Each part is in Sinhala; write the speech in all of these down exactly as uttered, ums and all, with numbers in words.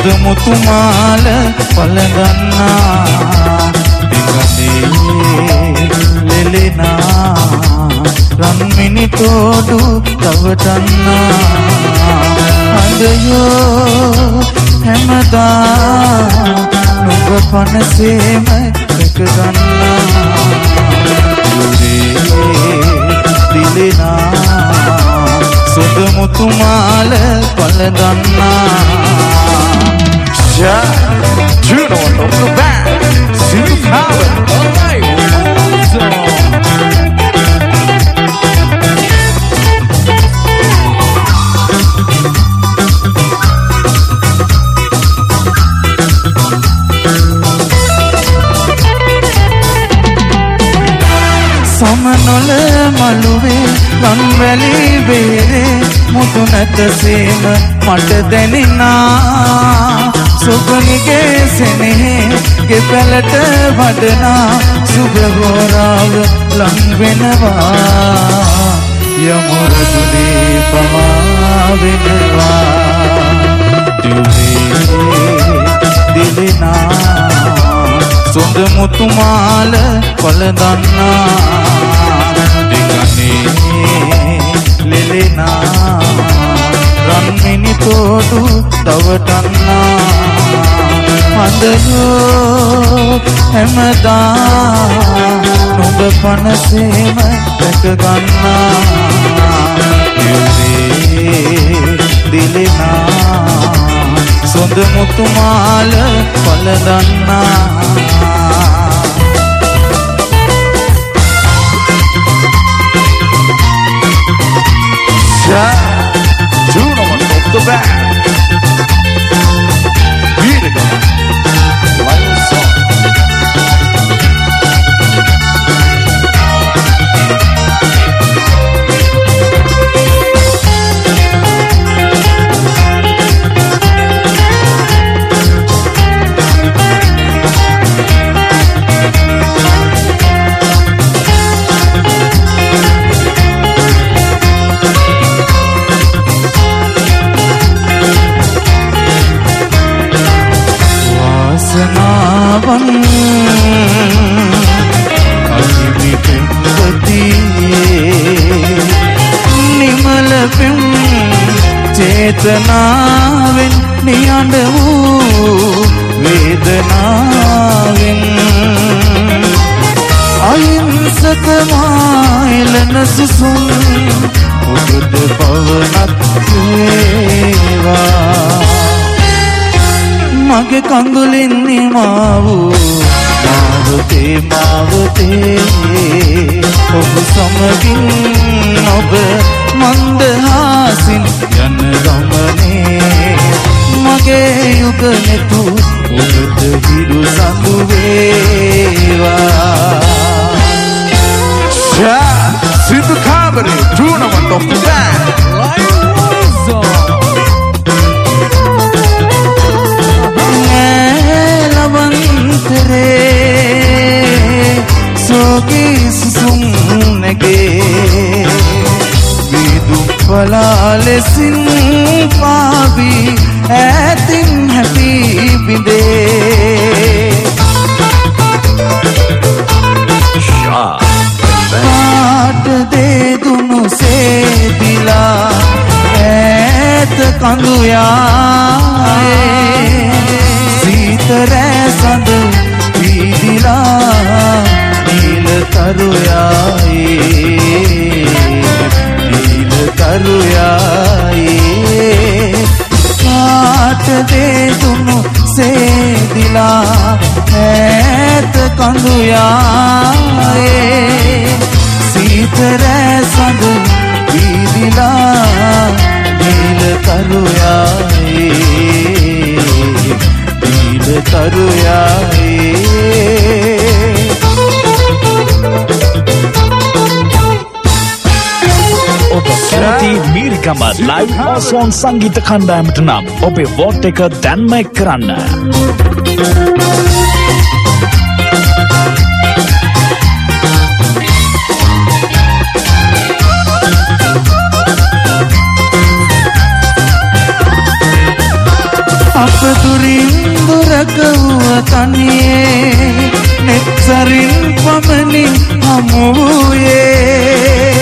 මුතුමාල පළඳන්නා දිගනේ ලෙලෙනා රන්මිනි තෝඩු තවටන්නා අඳයෝ හැමදා නුඹ පනසේම එක ගන්නා යුරේ දිලෙනා සුද Muthumala පළඳන්නා Yeah, you know what I'm about. See you coming. All right. So. Samanola මළුවේ රන්වැලි බේරේ මුතු නැත සේම මට දැනෙනා සුගනිගේ සෙනෙහේ ගෙපැලට වඩනා සුබ හෝරාව ලං වෙනවා යමුරදුනේ පමා වෙනවා දිවේ දිලෙනා සොඳ මුතුමාල පළඳන්නා දිගනේ ලෙලෙනා රන්මිනි තෝඩු තවටන්නා අඳයෝ හැමදා නුඹ පනසේම දැක ගන්නා යුරේ දිලෙනා සොඳ Muthumala පළඳන්නා Yeah, you know what off the back. Beat it up. Lion song. වාසනාවන් අහිමි පෙම්වතියේ නිමල පෙම් චේතනාවෙන් නියඬ වූ වේදනාවෙන් අහිංසක මායලන සුසුම් ඔබට පවනක් වේවා මගේ කඳුලින් නිමාවූ මාවතේ මාවතේ ඔබ සමගින් ඔබ මන්දහාසින් යන ගමනේ මගේ යුග නෙතු ඔබට හිරු සඳු වේවා සිදු කාබරේ tournament of the band සෝකී සුසුම් නැගේ විදුම් පලාලෙසින් පාවී ඇතින් හැපි බිඳේ පාට දේදුනු සේදිලා ඇත කඳු යායේ සීතරෑ සඳ වීදිලා නීල තරුයායේ නීල තරුයායේ පාට දේදුනු සේදිලා ඈත කඳු යායේ සීතරෑ සඳ වීදිලා නීල තරුයායේ නීල තරුයායේ කැමති මීරිකම ලයිව් ඔසෝන් සංගීත කණ්ඩායමට නම් ඔබේ වෝට් එක දැන්ම එක් කරන්න. අප දුරින් දුරක වූ තනියේ නෙත්සරින් පමණින් හමු වූයේ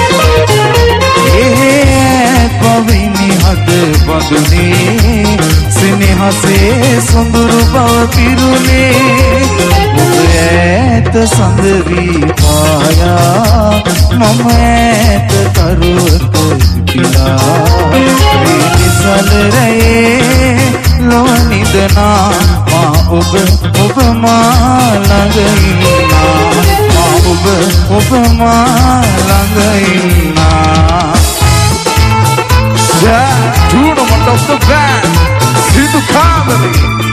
ඒ පවිනි හද බඳුනේ සෙනෙහසේ සොඳුරු බව පිරුනේ ඔබ ඈත සඳ වී පායා මම ඈත තරුවක පිපිලා සලරයේ ලොනිදනා මා ඔබ ඔබ මා ළඟ ඉන්නා මා ඔබ ඔබ මා ළඟ ඉන්නා Tournament of the band Sidhu Kamari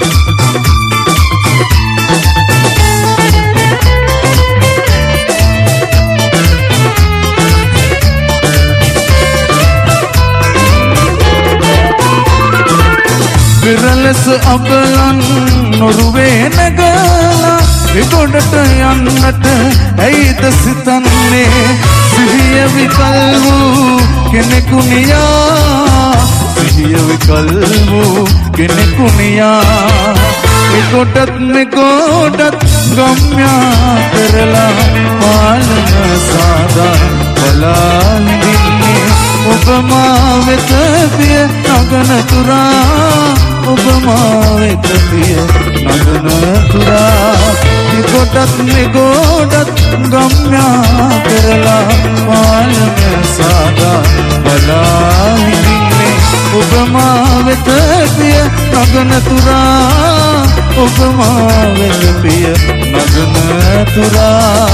විරලස අපලන් නොරුවේ නැගලා එගොඩට යන්නට ඇයිද සිතන්නේ සිහිය විකල් වූ කෙනෙකු නියා සිහිය විකල් වූ කෙනෙකු නියා එගොඩත් මෙගොඩත් ගම්යා කරලා පාලන සාදා බලා හිඳින්නේ ඔබ මා වෙත පිය නගන තුරා ඔබ මා වෙත පිය නගන තුරා එගොඩත් මෙගොඩත් ගම්යා කරලා පාලන සාදා බලා හිඳින්නේ ඔබ මා වෙත පිය නගන තුරා ඔබ මා වෙත පිය නගන තුරා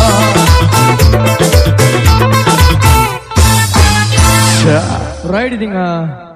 Right, I think.